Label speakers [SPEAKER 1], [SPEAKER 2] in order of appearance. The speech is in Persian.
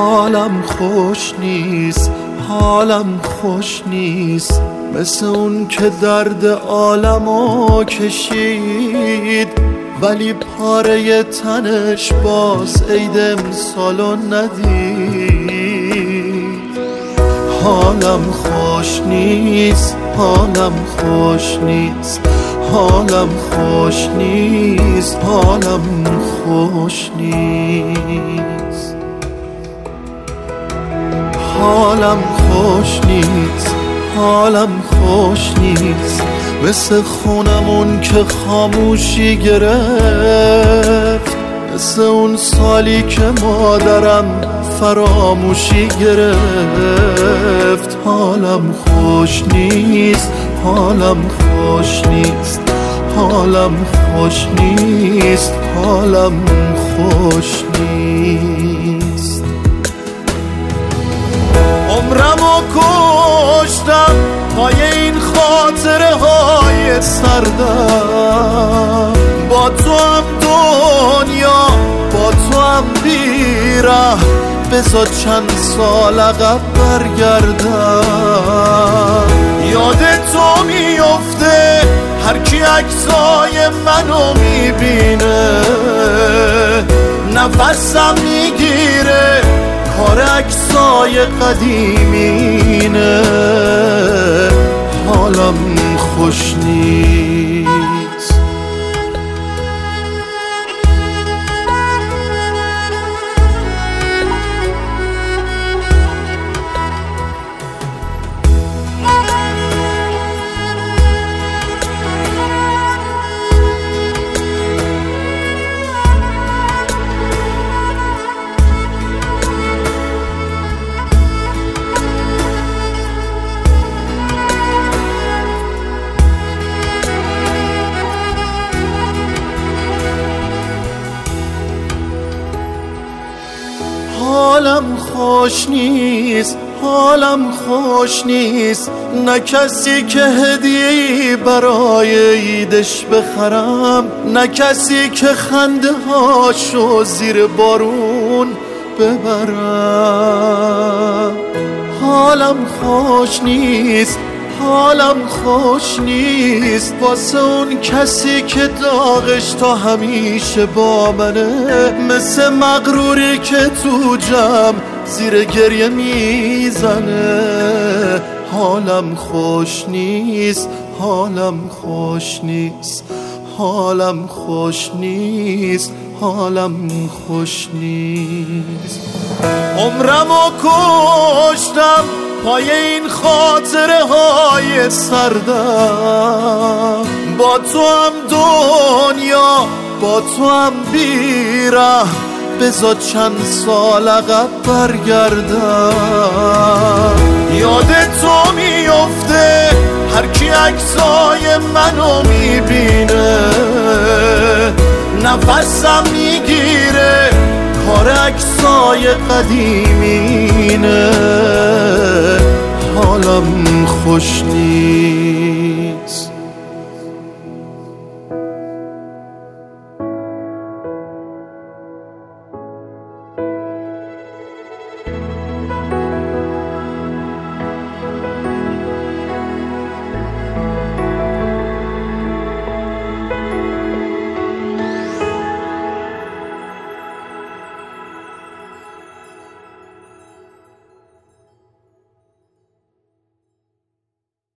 [SPEAKER 1] حالم خوش نیست، حالم خوش نیست، مثل اون که درد عالمو کشید ولی پاره تنش باز عید امسالو ندید. حالم خوش نیست، حالم خوش نیست، حالم خوش نیست، حالم خوش نیست، حالم خوش نیست، حالم خوش نیست، مثل خونمون که خاموشی گرفت، مثل اون سالی که مادرم فراموشی گرفت. حالم خوش نیست، حالم خوش نیست، حالم خوش نیست، حالم خوش نیست. عمرمو کشتم پای این خاطره های سردم، با تو هم دنیا با تو هم بیره، بذار چند سال عقب برگردم. یاد تو میفته هر کی عکسای منو میبینه، نفسم میگیره کار عکسای قدیمینه. حالم خوش نیست. حالم خوش نیست، حالم خوش نیست، نه کسی که هدیه‌ای برای عیدش بخرم، نه کسی که خنده هاشو زیر بارون ببرم. حالم خوش نیست، حالم خوش نیست، واسه اون کسی که داغش تا همیشه با منه، مثل مغروری که تو جمع زیر گریه میزنه. حالم خوش نیست، حالم خوش نیست، حالم خوش نیست، حالم خوش نیست. عمرمو کشتم پای این خاطره های سردم، با تو هم دنیا با تو هم بیره، بذار چند سال عقب برگردم. یاد تو میفته هر کی عکسای منو میبینه، نفسم میگیره کار عکسای قدیمینه. حالم خوش نیست.